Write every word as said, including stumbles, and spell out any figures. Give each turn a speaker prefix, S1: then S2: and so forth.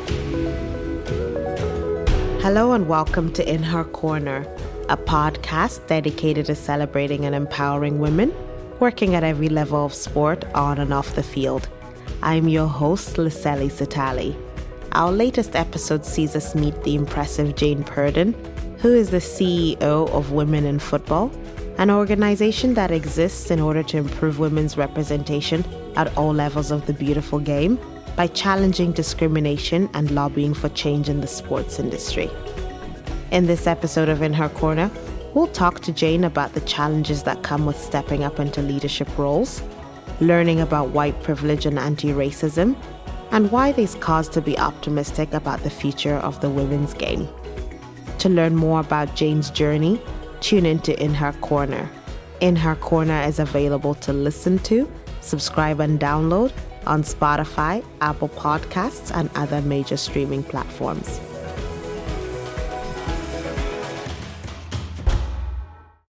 S1: Hello and welcome to In Her Corner, a podcast dedicated to celebrating and empowering women working at every level of sport on and off the field. I'm your host, Liseli Sitali. Our latest episode sees us meet the impressive Jane Purdon, who is the C E O of Women in Football, an organization that exists in order to improve women's representation at all levels of the beautiful game by challenging discrimination and lobbying for change in the sports industry. In this episode of In Her Corner, we'll talk to Jane about the challenges that come with stepping up into leadership roles, learning about white privilege and anti-racism, and why there's cause to be optimistic about the future of the women's game. To learn more about Jane's journey, tune into In Her Corner. In Her Corner is available to listen to, subscribe and download on Spotify, Apple Podcasts, and other major streaming platforms.